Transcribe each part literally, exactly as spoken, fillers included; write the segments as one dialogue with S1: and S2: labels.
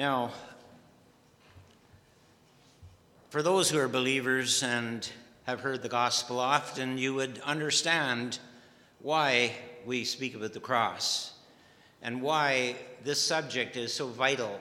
S1: Now, for those who are believers and have heard the gospel often, you would understand why we speak about the cross and why this subject is so vital.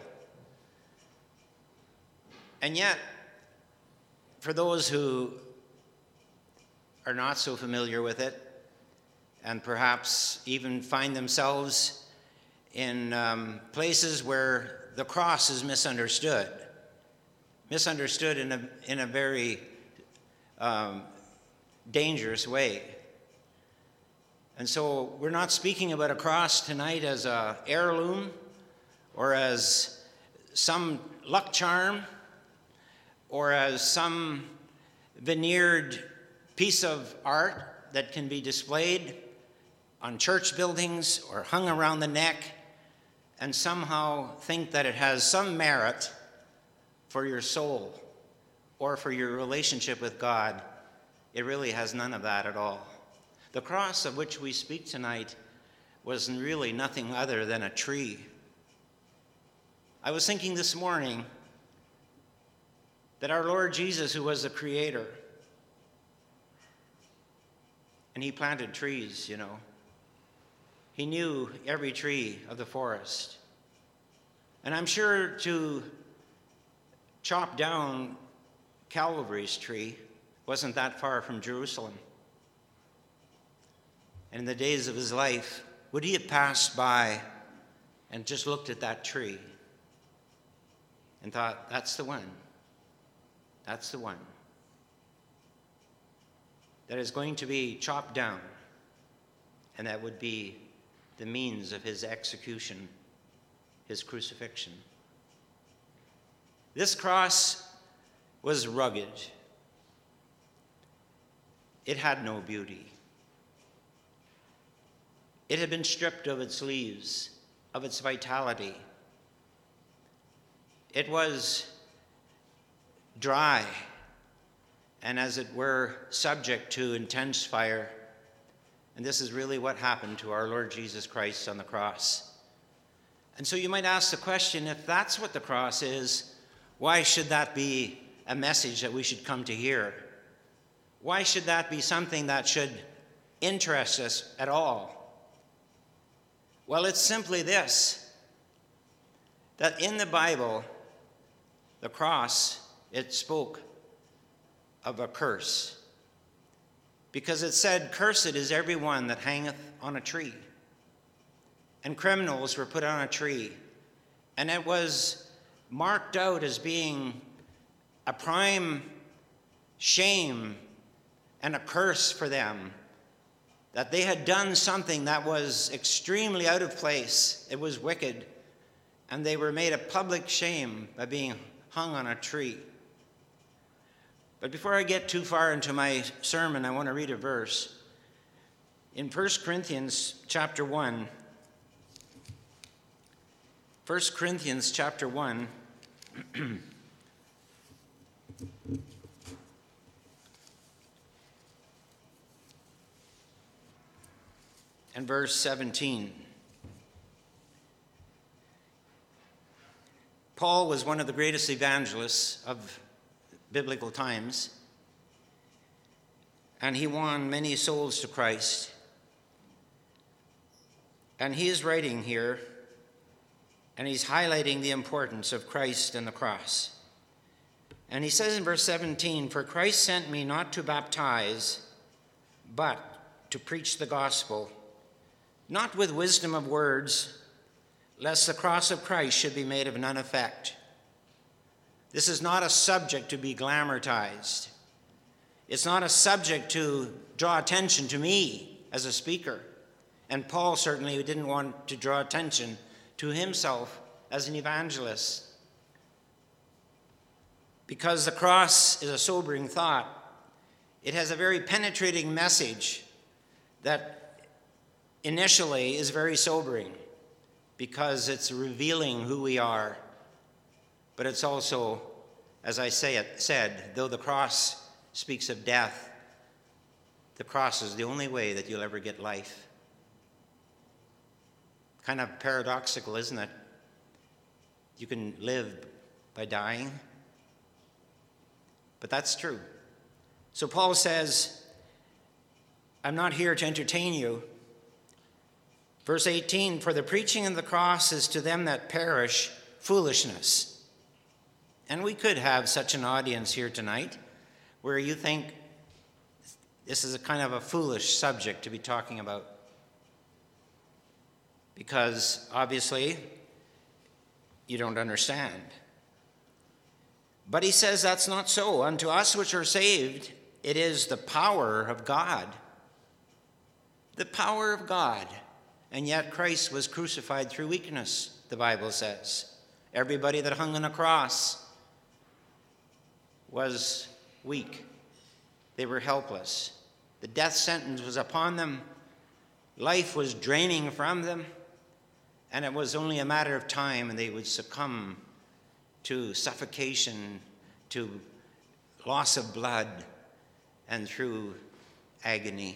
S1: And yet, for those who are not so familiar with it, and perhaps even find themselves in um, places where the cross is misunderstood, misunderstood in a, in a very um, dangerous way. And so we're not speaking about a cross tonight as an heirloom or as some luck charm or as some veneered piece of art that can be displayed on church buildings or hung around the neck and somehow think that it has some merit for your soul or for your relationship with God. It really has none of that at all. The cross of which we speak tonight was really nothing other than a tree. I was thinking this morning that our Lord Jesus, who was the creator, and he planted trees, you know. He knew every tree of the forest. And I'm sure to chop down Calvary's tree wasn't that far from Jerusalem. And in the days of his life, would he have passed by and just looked at that tree and thought, that's the one, that's the one that is going to be chopped down, and that would be the means of his execution, his crucifixion. This cross was rugged. It had no beauty. It had been stripped of its leaves, of its vitality. It was dry and, as it were, subject to intense fire. And this is really what happened to our Lord Jesus Christ on the cross. And so you might ask the question, if that's what the cross is, why should that be a message that we should come to hear? Why should that be something that should interest us at all? Well, it's simply this, that in the Bible, the cross, it spoke of a curse. Because it said, "Cursed is every one that hangeth on a tree." And criminals were put on a tree. And it was marked out as being a prime shame and a curse for them, that they had done something that was extremely out of place. It was wicked. And they were made a public shame by being hung on a tree. But before I get too far into my sermon, I want to read a verse. In First Corinthians chapter one, First Corinthians chapter one, and verse seventeen. Paul was one of the greatest evangelists of biblical times, and he won many souls to Christ. And he is writing here, and he's highlighting the importance of Christ and the cross. And he says in verse seventeen, "For Christ sent me not to baptize, but to preach the gospel, not with wisdom of words, lest the cross of Christ should be made of none effect." This is not a subject to be glamorized. It's not a subject to draw attention to me as a speaker. And Paul certainly didn't want to draw attention to himself as an evangelist. Because the cross is a sobering thought, it has a very penetrating message that initially is very sobering, because it's revealing who we are. But it's also, as I say it, said, though the cross speaks of death, the cross is the only way that you'll ever get life. Kind of paradoxical, isn't it? you can live by dying. But that's true. So Paul says, I'm not here to entertain you. Verse eighteen, for the preaching of the cross is to them that perish foolishness. And we could have such an audience here tonight where you think this is a kind of a foolish subject to be talking about. Because obviously you don't understand. But he says that's not so. Unto us which are saved, it is the power of God. The power of God. And yet Christ was crucified through weakness, the Bible says. Everybody that hung on a cross was weak. They were helpless. The death sentence was upon them. Life was draining from them. And it was only a matter of time and they would succumb to suffocation, to loss of blood, and through agony.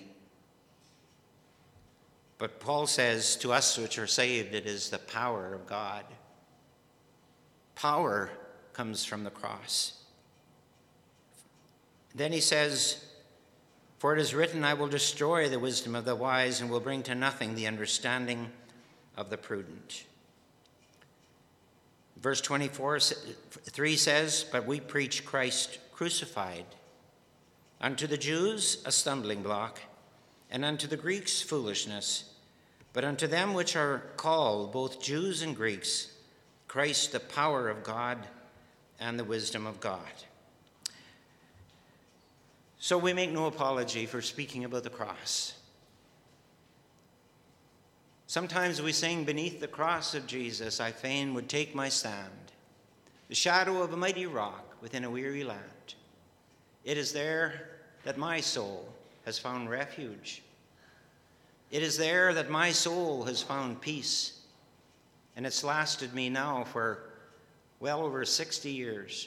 S1: But Paul says, to us which are saved, it is the power of God. Power comes from the cross. Then he says, for it is written, I will destroy the wisdom of the wise and will bring to nothing the understanding of the prudent. Verse twenty-four, three says, but we preach Christ crucified. Unto the Jews a stumbling block, and unto the Greeks foolishness. But unto them which are called, both Jews and Greeks, Christ the power of God and the wisdom of God. So we make no apology for speaking about the cross. Sometimes we sing, beneath the cross of Jesus, I fain would take my stand, the shadow of a mighty rock within a weary land. It is there that my soul has found refuge. It is there that my soul has found peace, and it's lasted me now for well over sixty years.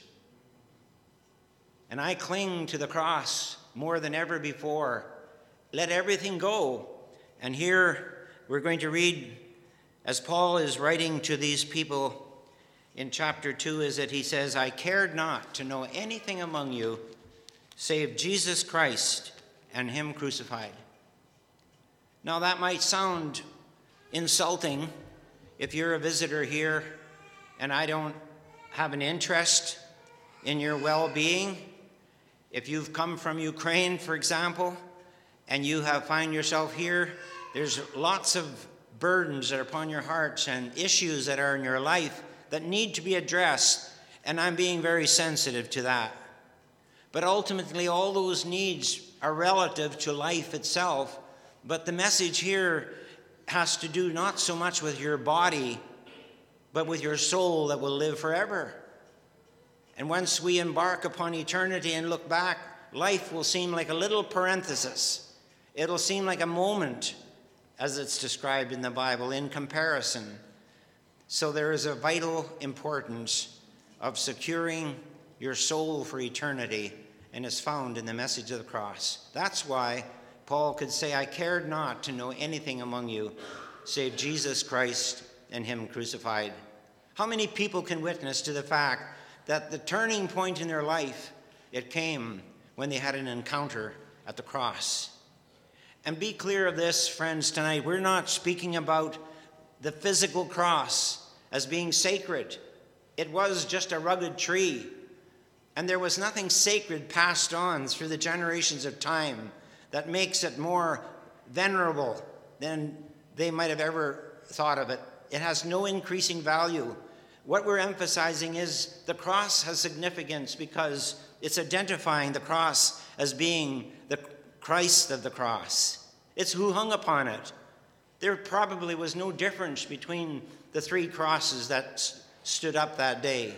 S1: And I cling to the cross more than ever before. Let everything go. And here we're going to read, as Paul is writing to these people in chapter two, is that he says, I cared not to know anything among you save Jesus Christ and him crucified. Now that might sound insulting if you're a visitor here and I don't have an interest in your well-being. If you've come from Ukraine, for example, and you have find yourself here, there's lots of burdens that are upon your hearts and issues that are in your life that need to be addressed, and I'm being very sensitive to that. But ultimately, all those needs are relative to life itself, but the message here has to do not so much with your body, but with your soul that will live forever. And once we embark upon eternity and look back, life will seem like a little parenthesis. It'll seem like a moment, as it's described in the Bible, in comparison. So there is a vital importance of securing your soul for eternity, and is found in the message of the cross. That's why Paul could say, I cared not to know anything among you save Jesus Christ and him crucified. How many people can witness to the fact that the turning point in their life, it came when they had an encounter at the cross? And be clear of this, friends, tonight. We're not speaking about the physical cross as being sacred. It was just a rugged tree. And there was nothing sacred passed on through the generations of time that makes it more venerable than they might have ever thought of it. It has no increasing value. What we're emphasizing is the cross has significance because it's identifying the cross as being the Christ of the cross. It's who hung upon it. There probably was no difference between the three crosses that s- stood up that day.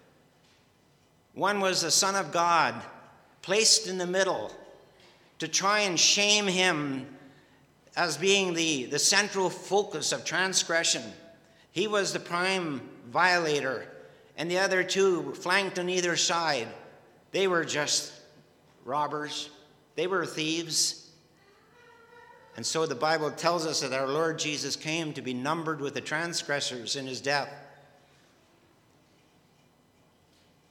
S1: One was the Son of God, placed in the middle to try and shame him as being the, the central focus of transgression. He was the prime violator, and the other two flanked on either side. They were just robbers. They were thieves. And so the Bible tells us that our Lord Jesus came to be numbered with the transgressors in his death.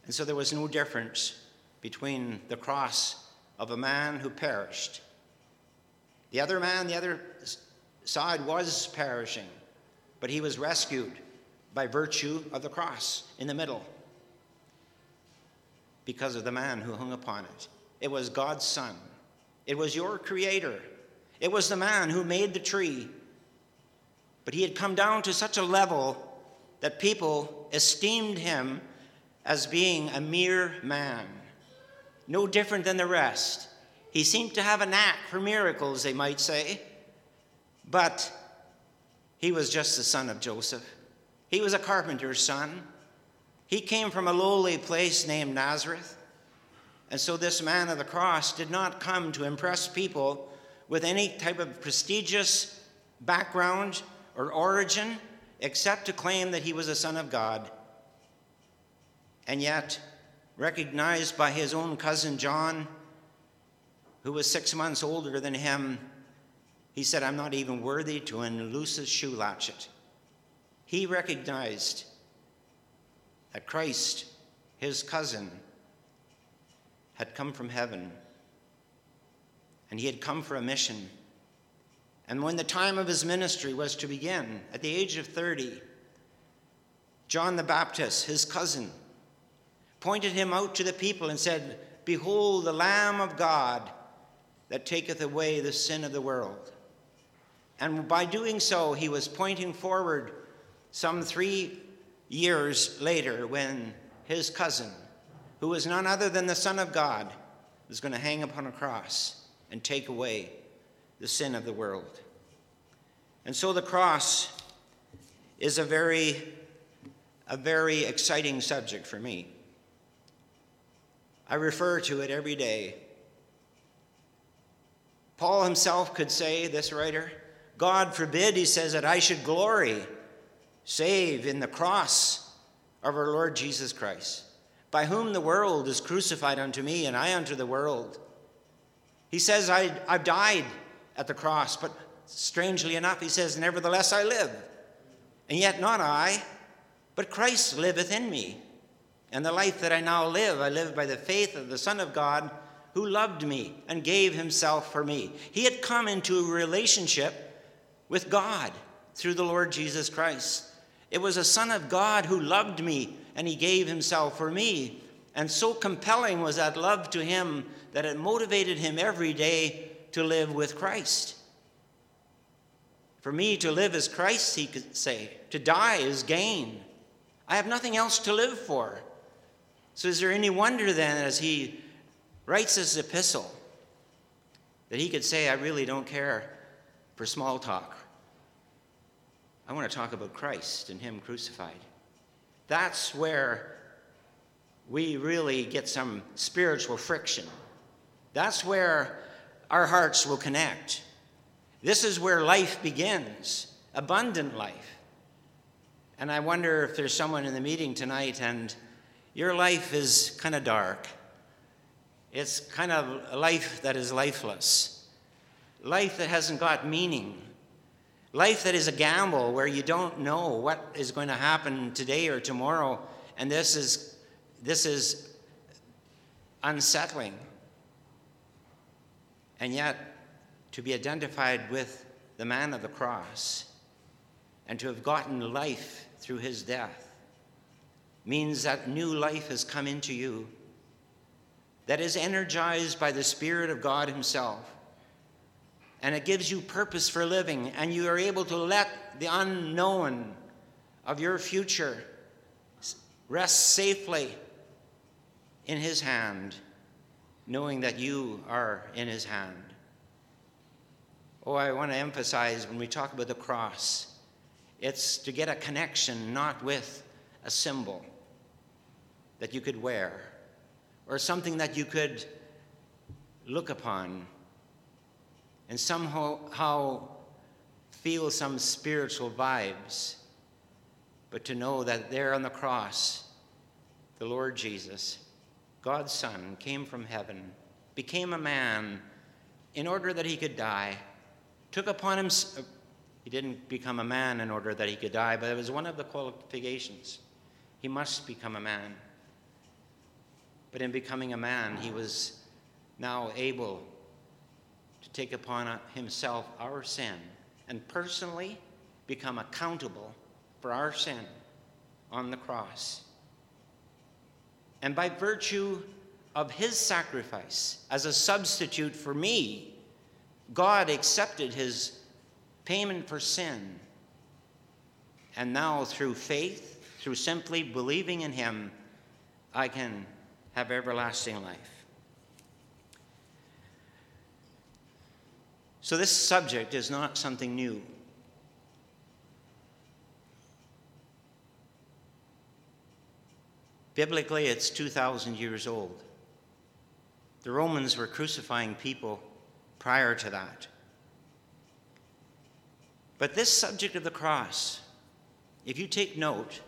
S1: And so there was no difference between the cross of a man who perished. The other man, the other side, was perishing, but he was rescued by virtue of the cross in the middle because of the man who hung upon it. It was God's Son. It was your Creator. It was the man who made the tree. But he had come down to such a level that people esteemed him as being a mere man, no different than the rest. He seemed to have a knack for miracles, they might say, but he was just the son of Joseph. He was a carpenter's son. He came from a lowly place named Nazareth. And so this man of the cross did not come to impress people with any type of prestigious background or origin, except to claim that he was a son of God. And yet, recognized by his own cousin John, who was six months older than him, he said, "I'm not even worthy to unloose his shoe latchet." He recognized that Christ, his cousin, had come from heaven, and he had come for a mission. And when the time of his ministry was to begin, at the age of thirty, John the Baptist, his cousin, pointed him out to the people and said, "Behold, the Lamb of God that taketh away the sin of the world." And by doing so, he was pointing forward some three years later when his cousin, who was none other than the Son of God, was going to hang upon a cross and take away the sin of the world. And so the cross is a very, a very exciting subject for me. I refer to it every day. Paul himself could say, this writer, "God forbid," he says, "that I should glory save in the cross of our Lord Jesus Christ, by whom the world is crucified unto me, and I unto the world." He says, I, I've died at the cross, but strangely enough, he says, "Nevertheless I live. And yet not I, but Christ liveth in me. And the life that I now live, I live by the faith of the Son of God, who loved me and gave himself for me." He had come into a relationship with God through the Lord Jesus Christ. It was a Son of God who loved me, and he gave himself for me. And so compelling was that love to him that it motivated him every day to live with Christ. For me to live is Christ, he could say. To die is gain. I have nothing else to live for. So is there any wonder then, as he writes this epistle, that he could say, "I really don't care for small talk. I want to talk about Christ and him crucified." That's where we really get some spiritual friction. That's where our hearts will connect. This is where life begins, abundant life. And I wonder if there's someone in the meeting tonight and your life is kind of dark. It's kind of a life that is lifeless. Life that hasn't got meaning. Life that is a gamble where you don't know what is going to happen today or tomorrow. And this is, this is unsettling. And yet, to be identified with the man of the cross and to have gotten life through his death means that new life has come into you that is energized by the Spirit of God himself. And it gives you purpose for living, and you are able to let the unknown of your future rest safely in his hand, knowing that you are in his hand. Oh, I want to emphasize when we talk about the cross, it's to get a connection not with a symbol that you could wear or something that you could look upon and somehow how feel some spiritual vibes, but to know that there on the cross, the Lord Jesus, God's Son, came from heaven, became a man in order that he could die, took upon him, he didn't become a man in order that he could die, but it was one of the qualifications. He must become a man. but in becoming a man, he was now able to take upon himself our sin and personally become accountable for our sin on the cross. And by virtue of his sacrifice as a substitute for me, God accepted his payment for sin. And now through faith, through simply believing in him, I can have everlasting life. So this subject is not something new. Biblically, it's two thousand years old. The Romans were crucifying people prior to that. But this subject of the cross, if you take note,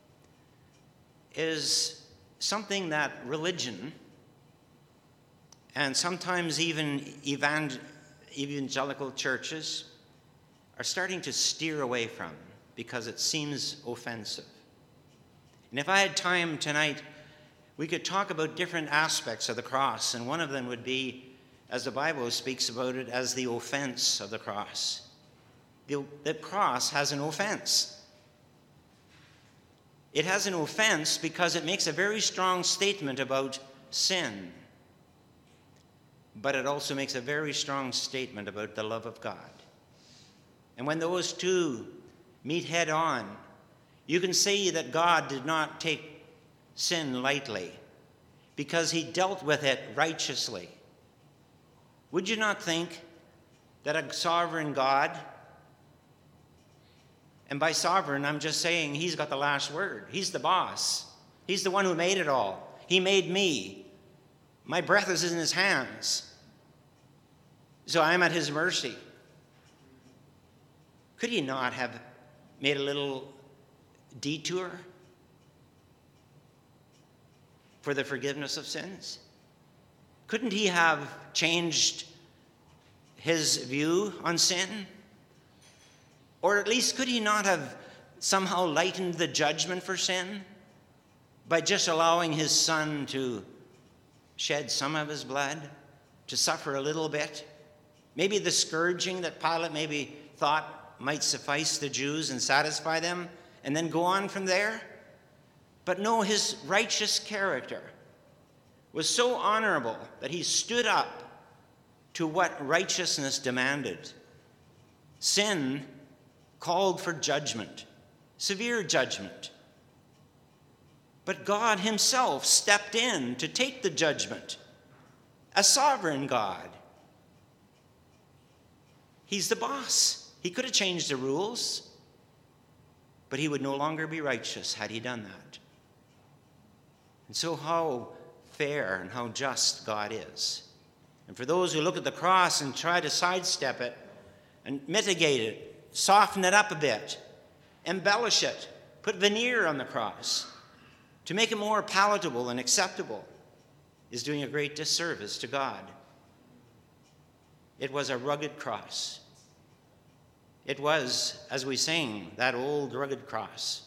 S1: is something that religion and sometimes even evangelical churches are starting to steer away from because it seems offensive. And if I had time tonight, we could talk about different aspects of the cross, and one of them would be, as the Bible speaks about it, as the offense of the cross. The, the cross has an offense. It has an offense because it makes a very strong statement about sin, but it also makes a very strong statement about the love of God. And when those two meet head on, you can see that God did not take sin lightly because he dealt with it righteously. Would you not think that a sovereign God, and by sovereign I'm just saying he's got the last word. He's the boss. He's the one who made it all. He made me. My breath is in his hands. So I'm at his mercy. Could he not have made a little detour for the forgiveness of sins? Couldn't he have changed his view on sin? Or at least could he not have somehow lightened the judgment for sin by just allowing his son to shed some of his blood, to suffer a little bit? Maybe the scourging that Pilate maybe thought might suffice the Jews and satisfy them, and then go on from there? But no, his righteous character was so honorable that he stood up to what righteousness demanded. Sin called for judgment, severe judgment. But God himself stepped in to take the judgment, a sovereign God. He's the boss. He could have changed the rules, but he would no longer be righteous had he done that. And so how fair and how just God is. And for those who look at the cross and try to sidestep it and mitigate it, soften it up a bit, embellish it, put veneer on the cross to make it more palatable and acceptable, is doing a great disservice to God. It was a rugged cross. It was, as we sing, that old rugged cross.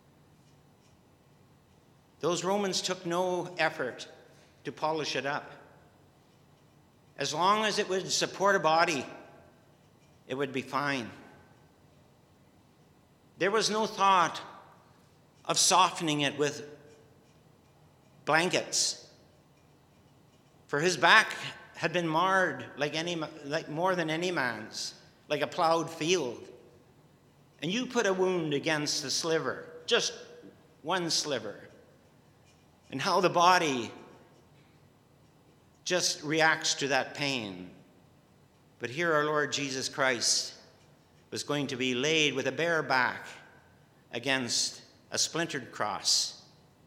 S1: Those Romans took no effort to polish it up. As long as it would support a body, it would be fine. There was no thought of softening it with blankets. For his back had been marred like any, like more than any man's, like a plowed field. And you put a wound against the sliver, just one sliver, and how the body just reacts to that pain. But here our Lord Jesus Christ was going to be laid with a bare back against a splintered cross.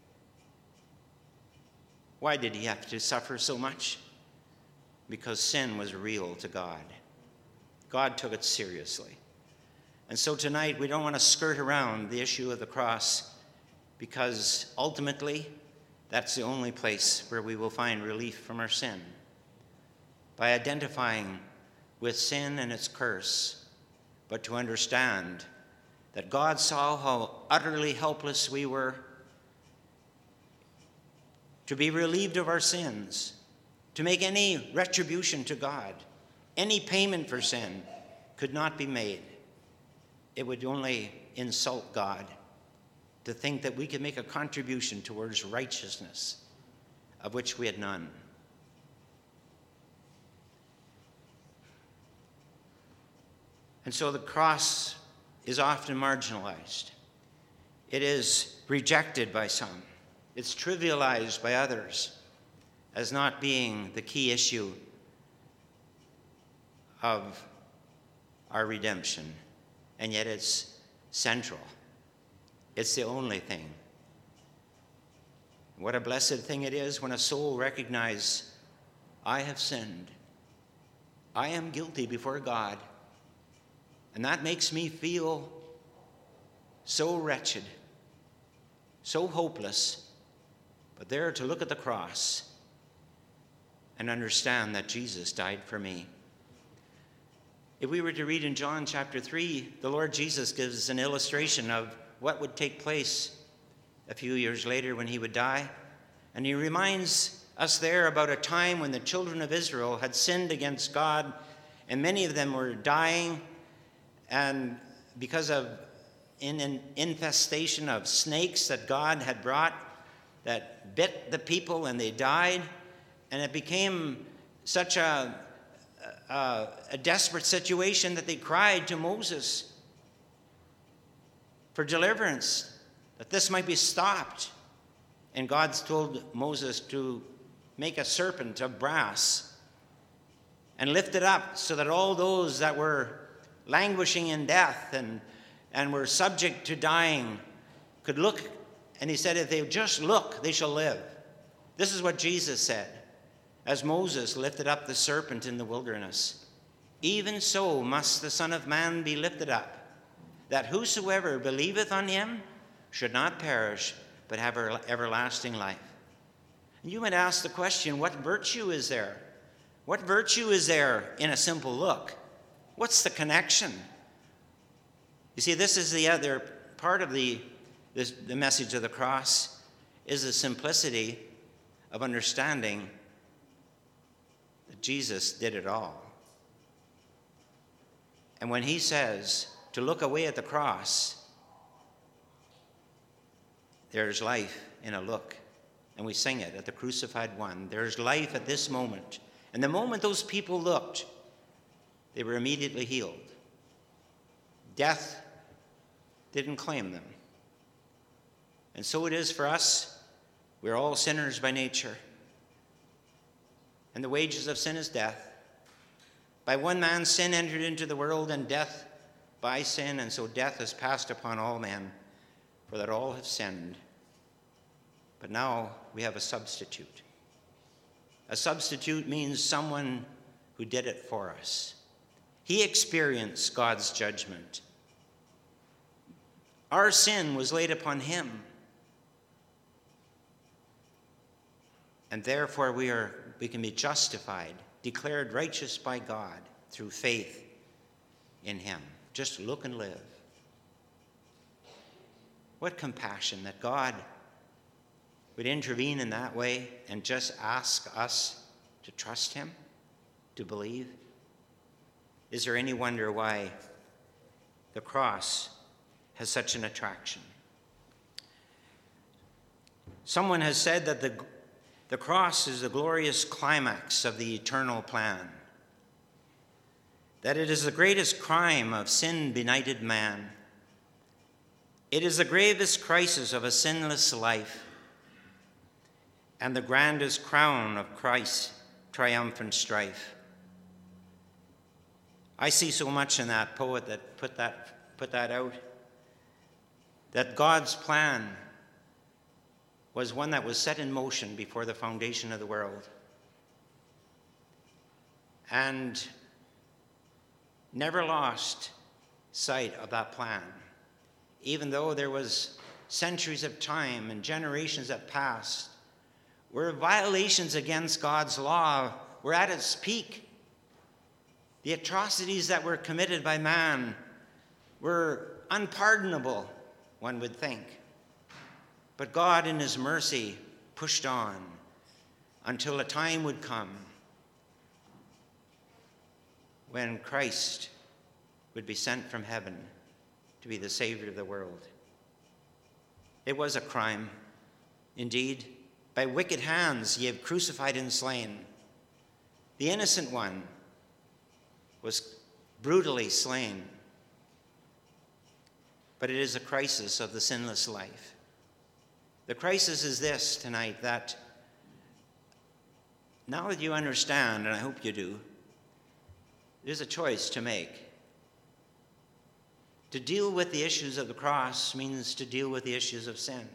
S1: Why did he have to suffer so much? Because sin was real to God. God took it seriously. And so tonight we don't want to skirt around the issue of the cross, because ultimately that's the only place where we will find relief from our sin. By identifying with sin and its curse, but to understand that God saw how utterly helpless we were, to be relieved of our sins, to make any retribution to God, any payment for sin could not be made. It would only insult God to think that we could make a contribution towards righteousness, of which we had none. And so the cross is often marginalized. It is rejected by some. It's trivialized by others as not being the key issue of our redemption. And yet it's central. It's the only thing. What a blessed thing it is when a soul recognizes, I have sinned. I am guilty before God. And that makes me feel so wretched, so hopeless. But there to look at the cross and understand that Jesus died for me. If we were to read in John chapter three, the Lord Jesus gives an illustration of what would take place a few years later when he would die. And he reminds us there about a time when the children of Israel had sinned against God, and many of them were dying, and because of in an infestation of snakes that God had brought that bit the people and they died, and it became such a, a, a desperate situation that they cried to Moses for deliverance, that this might be stopped. And God told Moses to make a serpent of brass and lift it up so that all those that were languishing in death and, and were subject to dying could look. And he said, if they just look, they shall live. This is what Jesus said as Moses lifted up the serpent in the wilderness. Even so must the Son of Man be lifted up, that whosoever believeth on him should not perish, but have everlasting life. And you might ask the question, what virtue is there? What virtue is there in a simple look? What's the connection? You see, this is the other part of the, this, the message of the cross, is the simplicity of understanding that Jesus did it all. And when he says to look away at the cross, there's life in a look. And we sing it at the Crucified One. There's life at this moment. And the moment those people looked, they were immediately healed. Death didn't claim them. And so it is for us. We're all sinners by nature. And the wages of sin is death. By one man sin entered into the world, and death by sin, and so death has passed upon all men, for that all have sinned. But now we have a substitute. A substitute means someone who did it for us. He experienced God's judgment. Our sin was laid upon him. And therefore we are we can be justified, declared righteous by God through faith in him. Just look and live. What compassion that God would intervene in that way and just ask us to trust him, to believe. Is there any wonder why the cross has such an attraction? Someone has said that the, the cross is the glorious climax of the eternal plan, that it is the greatest crime of sin-benighted man. It is the gravest crisis of a sinless life and the grandest crown of Christ's triumphant strife. I see so much in that poet that put that, put that out, that God's plan was one that was set in motion before the foundation of the world and never lost sight of that plan, even though there was centuries of time and generations that passed where violations against God's law were at its peak. The atrocities that were committed by man were unpardonable, one would think. But God in his mercy pushed on until a time would come when Christ would be sent from heaven to be the Savior of the world. It was a crime. Indeed, by wicked hands ye have crucified and slain. The innocent one was brutally slain. But it is a crisis of the sinless life. The crisis is this tonight, that now that you understand, and I hope you do, there's a choice to make. To deal with the issues of the cross means to deal with the issues of sin.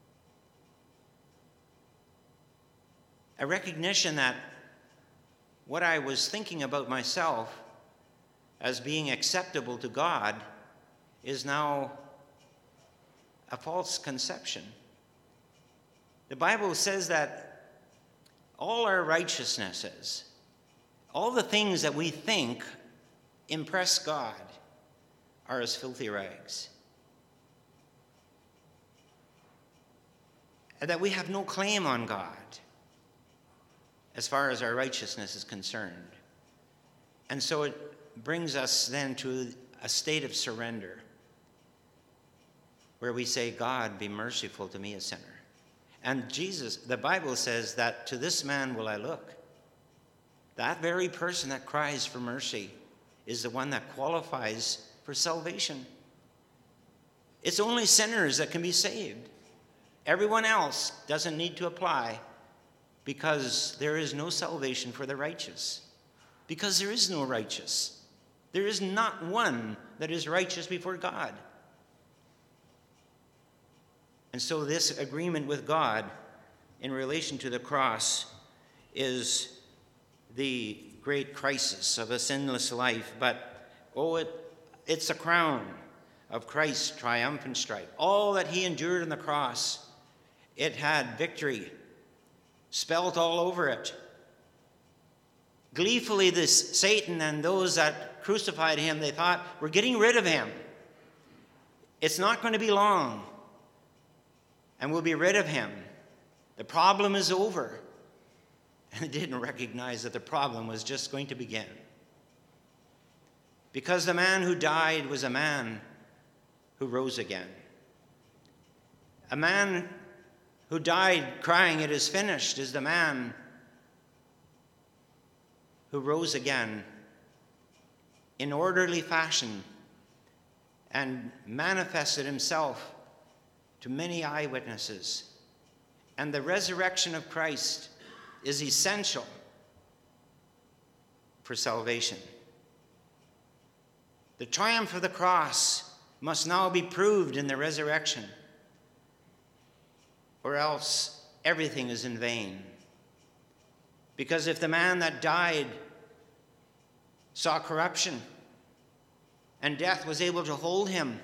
S1: A recognition that what I was thinking about myself as being acceptable to God is now a false conception. The Bible says that all our righteousnesses, all the things that we think impress God, are as filthy rags. And that we have no claim on God as far as our righteousness is concerned. And so it brings us then to a state of surrender, where we say, God, be merciful to me, a sinner. And Jesus, the Bible says that to this man will I look. That very person that cries for mercy is the one that qualifies for salvation. It's only sinners that can be saved. Everyone else doesn't need to apply, because there is no salvation for the righteous. Because there is no righteous. There is not one that is righteous before God. And so this agreement with God in relation to the cross is the great crisis of a sinless life. But, oh, it, it's a crown of Christ's triumphant strife. All that he endured on the cross, it had victory spelt all over it. Gleefully, this Satan and those that crucified him, they thought, we're getting rid of him. It's not going to be long, and we'll be rid of him. The problem is over. And they didn't recognize that the problem was just going to begin. Because the man who died was a man who rose again. A man who died crying, it is finished, is the man who rose again in orderly fashion and manifested himself to many eyewitnesses. And the resurrection of Christ is essential for salvation. The triumph of the cross must now be proved in the resurrection, or else everything is in vain. Because if the man that died saw corruption and death was able to hold him,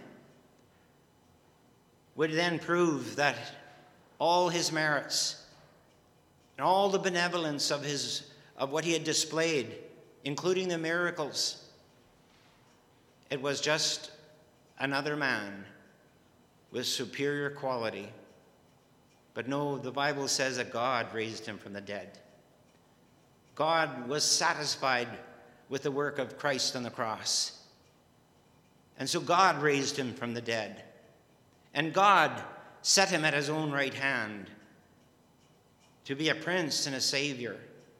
S1: would then prove that all his merits and all the benevolence of his of what he had displayed, including the miracles, it was just another man with superior quality. But no, the Bible says that God raised him from the dead. God was satisfied with the work of Christ on the cross. And so God raised him from the dead. And God set him at his own right hand to be a prince and a savior.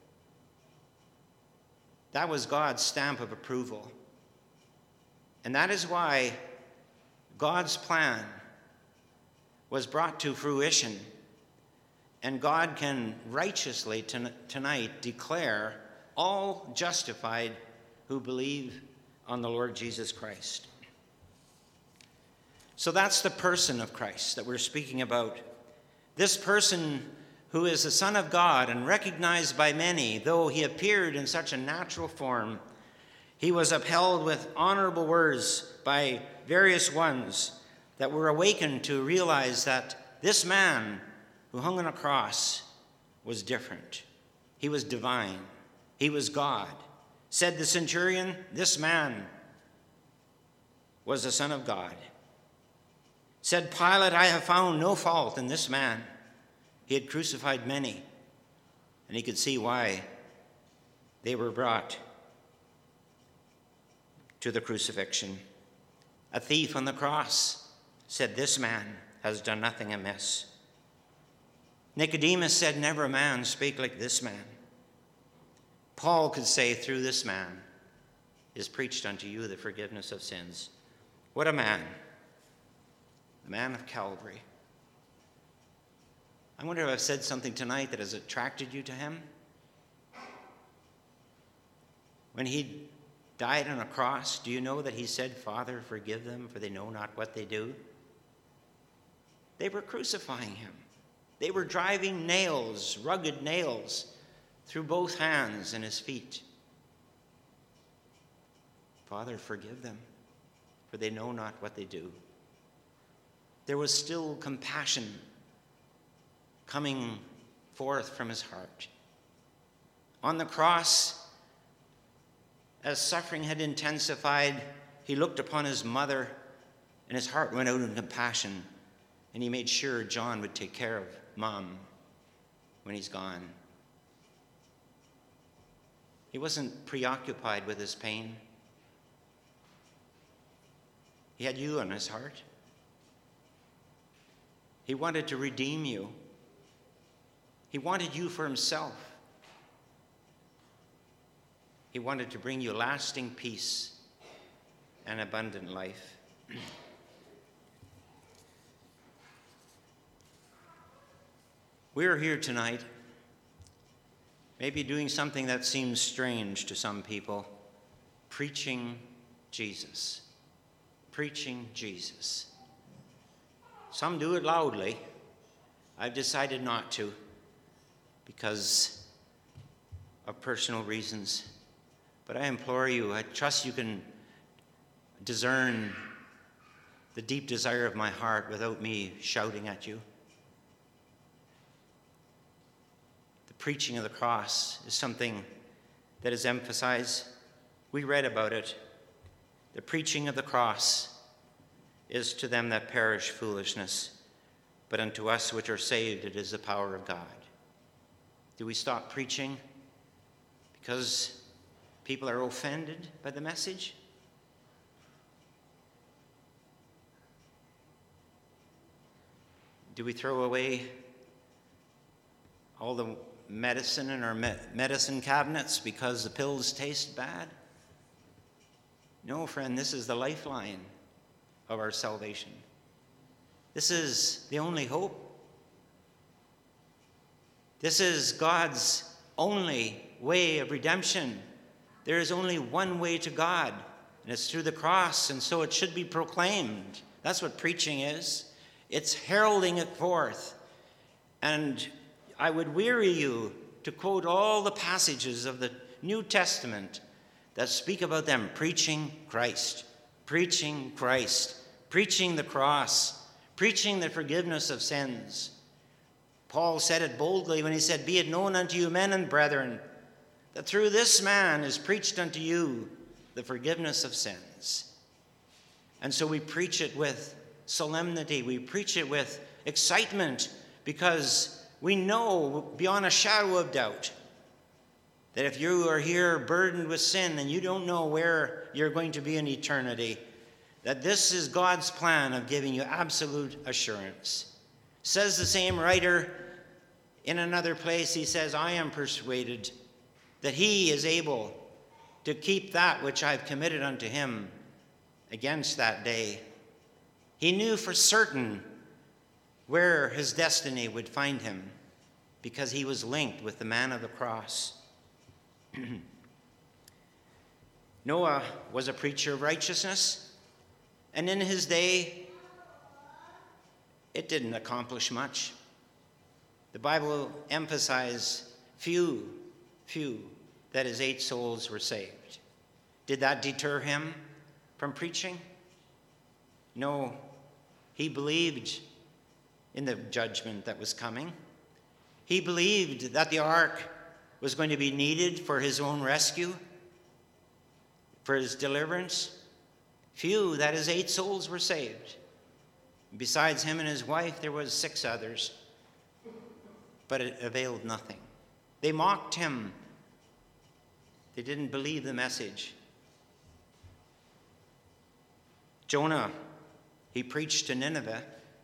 S1: That was God's stamp of approval. And that is why God's plan was brought to fruition. And God can righteously ton- tonight declare all justified who believe on the Lord Jesus Christ. So that's the person of Christ that we're speaking about. This person who is the Son of God and recognized by many, though he appeared in such a natural form, he was upheld with honorable words by various ones that were awakened to realize that this man who hung on a cross was different. He was divine. He was God. Said the centurion, this man was the Son of God. Said Pilate, I have found no fault in this man. He had crucified many. And he could see why they were brought to the crucifixion. A thief on the cross said, "This man has done nothing amiss." Nicodemus said, "Never a man spake like this man." Paul could say, "Through this man is preached unto you the forgiveness of sins." What a man. The man of Calvary. I wonder if I've said something tonight that has attracted you to him. When he died on a cross, do you know that he said, "Father, forgive them, for they know not what they do"? They were crucifying him. They were driving nails, rugged nails, through both hands and his feet. "Father, forgive them, for they know not what they do." There was still compassion coming forth from his heart. On the cross, as suffering had intensified, he looked upon his mother, and his heart went out in compassion, and he made sure John would take care of Mom when he's gone. He wasn't preoccupied with his pain. He had you on his heart. He wanted to redeem you. He wanted you for himself. He wanted to bring you lasting peace and abundant life. We're here tonight, maybe doing something that seems strange to some people, preaching Jesus. Preaching Jesus. Some do it loudly. I've decided not to because of personal reasons. But I implore you, I trust you can discern the deep desire of my heart without me shouting at you. The preaching of the cross is something that is emphasized. We read about it. The preaching of the cross is to them that perish foolishness, but unto us which are saved it is the power of God. Do we stop preaching because people are offended by the message? Do we throw away all the medicine in our me- medicine cabinets because the pills taste bad? No, friend, this is the lifeline of our salvation. This is the only hope. This is God's only way of redemption. There is only one way to God, and it's through the cross, and so it should be proclaimed. That's what preaching is. It's heralding it forth. And I would weary you to quote all the passages of the New Testament that speak about them preaching Christ, preaching Christ, preaching the cross, preaching the forgiveness of sins. Paul said it boldly when he said, "Be it known unto you, men and brethren, that through this man is preached unto you the forgiveness of sins." And so we preach it with solemnity. We preach it with excitement because we know beyond a shadow of doubt that if you are here burdened with sin and you don't know where you're going to be in eternity, that this is God's plan of giving you absolute assurance. Says the same writer in another place, he says, "I am persuaded that he is able to keep that which I've committed unto him against that day." He knew for certain where his destiny would find him because he was linked with the man of the cross. Noah was a preacher of righteousness, and in his day, it didn't accomplish much. The Bible emphasized few, few, that is, eight souls were saved. Did that deter him from preaching? No, he believed in the judgment that was coming. He believed that the ark was going to be needed for his own rescue, for his deliverance. Few, that is, eight souls were saved. Besides him and his wife, there was six others, but it availed nothing. They mocked him. They didn't believe the message. Jonah, he preached to Nineveh.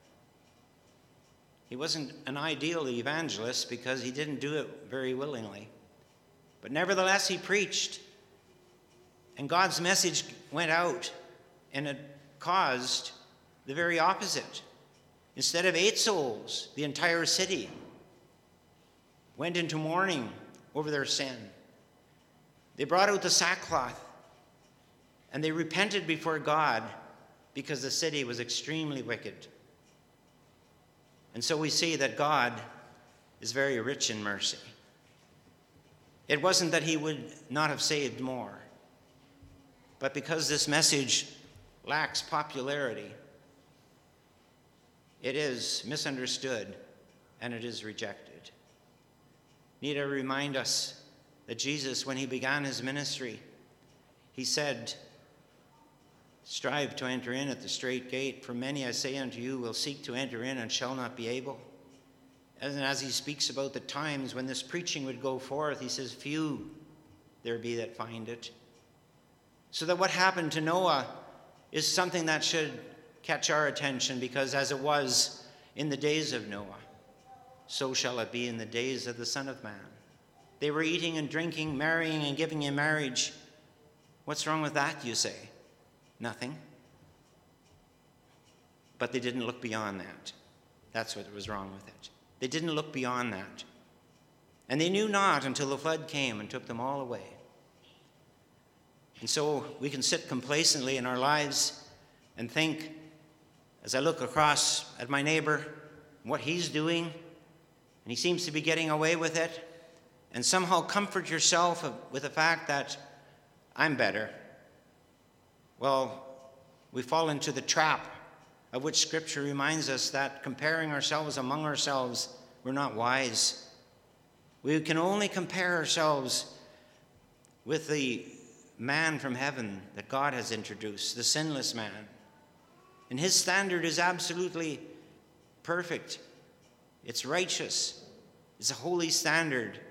S1: He wasn't an ideal evangelist because he didn't do it very willingly. But nevertheless, he preached. And God's message went out, and it caused the very opposite. Instead of eight souls, the entire city went into mourning over their sin. They brought out the sackcloth, and they repented before God because the city was extremely wicked. And so we see that God is very rich in mercy. It wasn't that he would not have saved more, but because this message lacks popularity, it is misunderstood and it is rejected. Need I remind us that Jesus, when he began his ministry, he said, "Strive to enter in at the strait gate, for many, I say unto you, will seek to enter in and shall not be able." And as he speaks about the times when this preaching would go forth, he says, "Few there be that find it." So that what happened to Noah is something that should catch our attention, because as it was in the days of Noah, so shall it be in the days of the Son of Man. They were eating and drinking, marrying and giving in marriage. What's wrong with that, you say? Nothing. But they didn't look beyond that. That's what was wrong with it. They didn't look beyond that. And they knew not until the flood came and took them all away. And so we can sit complacently in our lives and think, as I look across at my neighbor, what he's doing, and he seems to be getting away with it, and somehow comfort yourself with the fact that I'm better. Well, we fall into the trap of which Scripture reminds us that comparing ourselves among ourselves, we're not wise. We can only compare ourselves with the man from heaven that God has introduced, the sinless man. And his standard is absolutely perfect. It's righteous. It's a holy standard.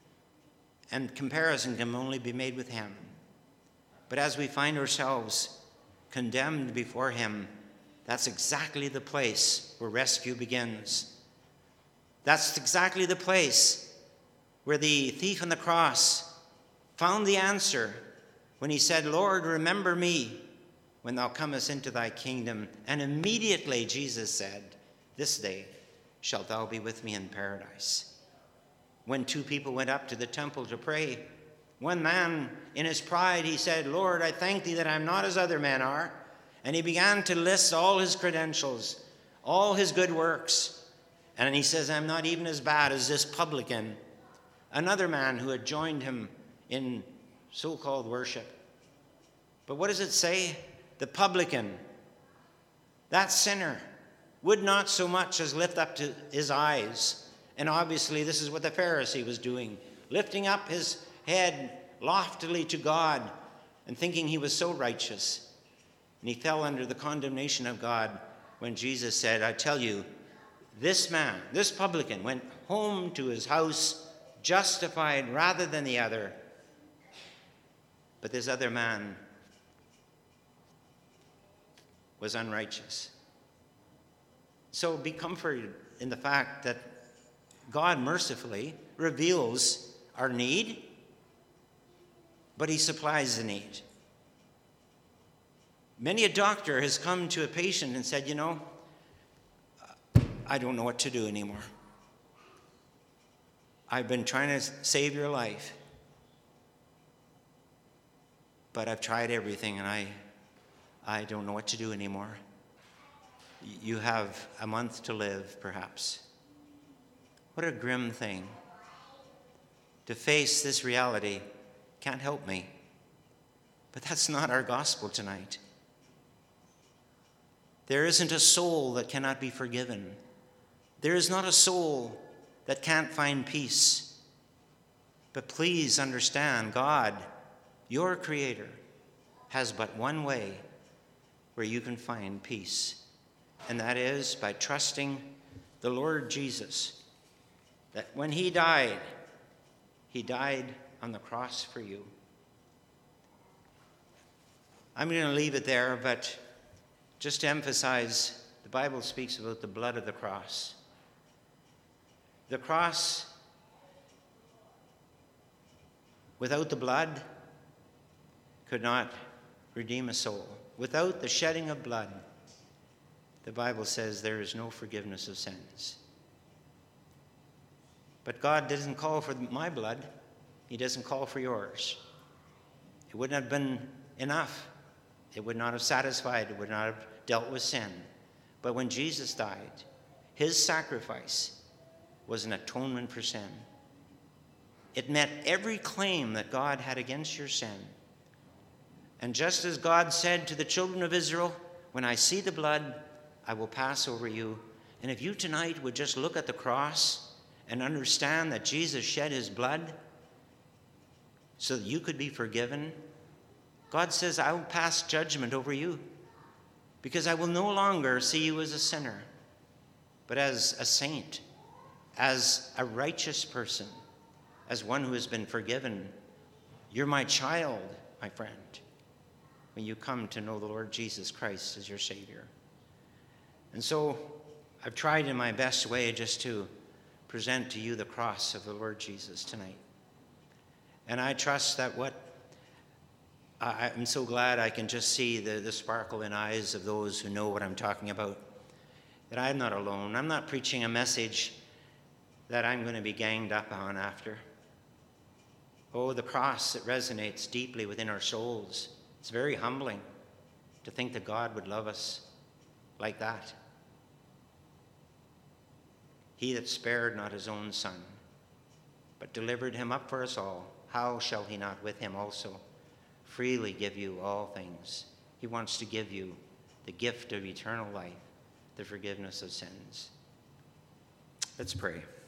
S1: And comparison can only be made with him. But as we find ourselves condemned before him, that's exactly the place where rescue begins. That's exactly the place where the thief on the cross found the answer when he said, "Lord, remember me when thou comest into thy kingdom." And immediately Jesus said, "This day shalt thou be with me in paradise." When two people went up to the temple to pray, one man in his pride, he said, "Lord, I thank thee that I'm not as other men are." And he began to list all his credentials, all his good works. And he says, "I'm not even as bad as this publican." Another man who had joined him in so-called worship. But what does it say? The publican, that sinner, would not so much as lift up to his eyes. And obviously this is what the Pharisee was doing, lifting up his head loftily to God and thinking he was so righteous. And he fell under the condemnation of God when Jesus said, "I tell you, this man, this publican, went home to his house justified rather than the other." But this other man was unrighteous. So be comforted in the fact that God mercifully reveals our need, but he supplies the need. Many a doctor has come to a patient and said, "You know, I don't know what to do anymore. I've been trying to save your life, but I've tried everything and I, I don't know what to do anymore. You have a month to live, perhaps." What a grim thing. To face this reality can't help me. But that's not our gospel tonight. There isn't a soul that cannot be forgiven. There is not a soul that can't find peace. But please understand, God, your Creator, has but one way where you can find peace, and that is by trusting the Lord Jesus, that when he died, He died on the cross for you. I'm going to leave it there, but just to emphasize, the Bible speaks about the blood of the cross. The cross, without the blood, could not redeem a soul. Without the shedding of blood, the Bible says there is no forgiveness of sins. But God doesn't call for my blood. He doesn't call for yours. It wouldn't have been enough. It would not have satisfied. It would not have dealt with sin. But when Jesus died, his sacrifice was an atonement for sin. It met every claim that God had against your sin. And just as God said to the children of Israel, when I see the blood, I will pass over you. And if you tonight would just look at the cross and understand that Jesus shed his blood so that you could be forgiven, God says, I will pass judgment over you because I will no longer see you as a sinner, but as a saint, as a righteous person, as one who has been forgiven. You're my child, my friend, when you come to know the Lord Jesus Christ as your Savior. And so I've tried in my best way just to present to you the cross of the Lord Jesus tonight. And I trust that what I'm so glad I can just see the, the sparkle in eyes of those who know what I'm talking about, that I'm not alone. I'm not preaching a message that I'm going to be ganged up on after. Oh, the cross, it resonates deeply within our souls. It's very humbling to think that God would love us like that. He that spared not his own son, but delivered him up for us all, how shall he not with him also freely give you all things? He wants to give you the gift of eternal life, the forgiveness of sins. Let's pray.